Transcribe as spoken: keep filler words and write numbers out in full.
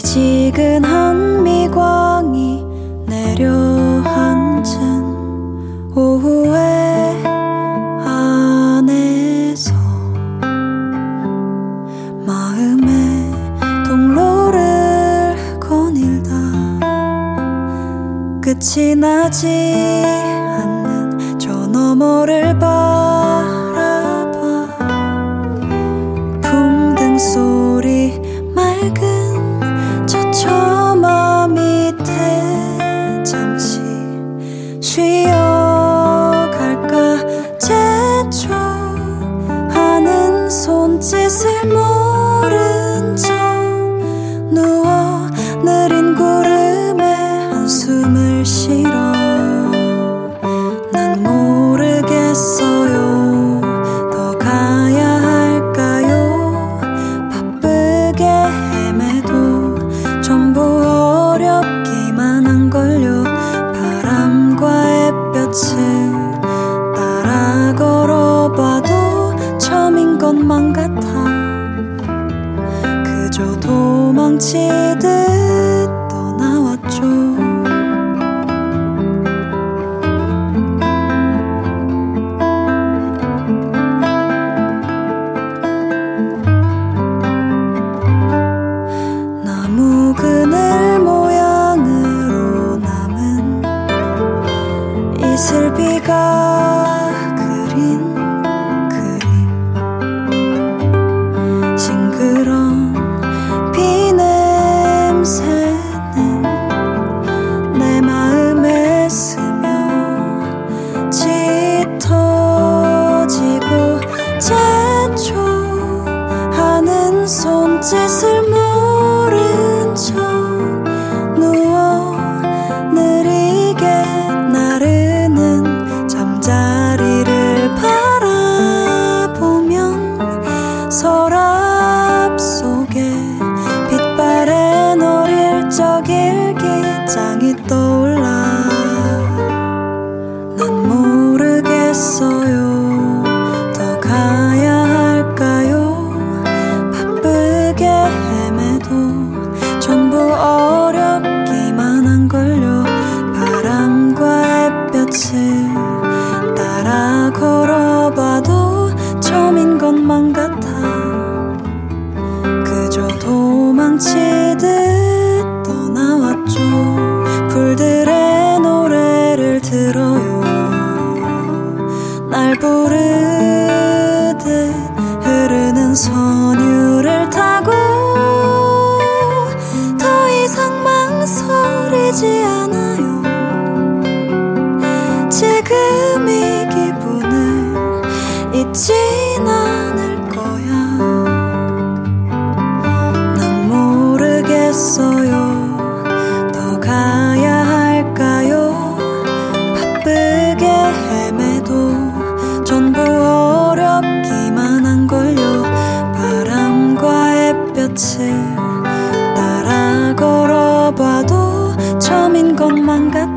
미지근한 미광이 내려앉은 오후에 안에서 마음의 통로를 거닐다 끝이 나지 않는 저 너머를 바라봐 풍등 소리 맑은 저 처마 밑에 잠시 쉬어갈까 제초하는 손짓을 모른 척 누워 느린 구름에 한숨을 실어 난 모르겠어요 더 가야 할까요 바쁘게 헤매도 전부 어렵기만 한걸요 바람과 햇볕을 따라 걸어봐도 처음인 것만 같아 그저 도망치듯 떠나왔죠 나무 그늘 모양으로 남은 이슬비가 그린 그림 싱그러운 비 냄새는 내 마음에 스며 짙어지고 제초하는 손짓을 모른 척 누워 느리게 나르는 잠자리를 바라보면 서랍 속에 빛바랜 어릴 적 일기장이 떠올라 난 모르겠어요 더 가야 할까요 바쁘게 헤매도 전부 어렵기만 한걸요 바람과 햇볕을 따라 걸어봐도 처음인 것만 같아 그저 도망치듯 떠나왔죠 풀들의 노래를 들어요 날 부르듯 흐르는 선율을 타고 더 이상 망설이지 않아요 지금 이 기분을 잊진 않을 거야 난 모르겠어요 더 가야 할까요 바쁘게 헤매도 전부 어렵기만 한걸요 바람과 햇볕을 따라 걸어봐도 처음인 것만 같아